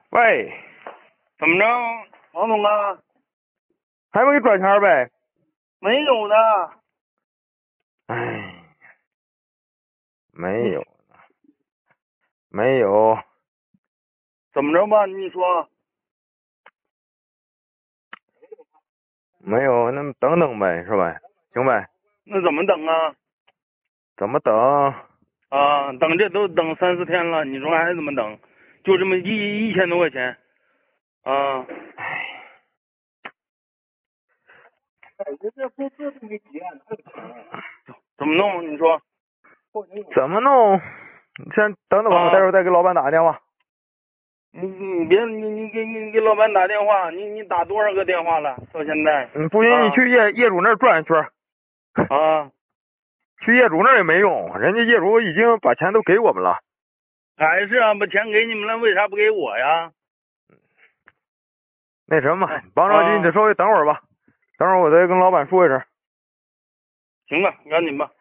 喂， 怎么着，王总啊？ 还没给转钱呗？ 没有呢。 哎，没有，没有。 怎么着吧？你说。 没有，那等等呗，是吧？行呗。 那怎么等啊？ 怎么等？ 啊，等这都等3、4天了，你说还怎么等？就这么1000多块钱。啊。怎么弄？你说。 怎么弄？你先等等吧，我待会儿再给老板打个电话。 你别你给老板打电话，你打多少个电话了？到现在。 不行，你去业主那儿转一圈。 啊。 去业主那儿也没用，人家业主已经把钱都给我们了。 还是啊，把钱给你们了，为啥不给我呀？ 那什么，甭着急，你再稍微等会儿吧，等会儿我再跟老板说一声。 行吧，赶紧吧。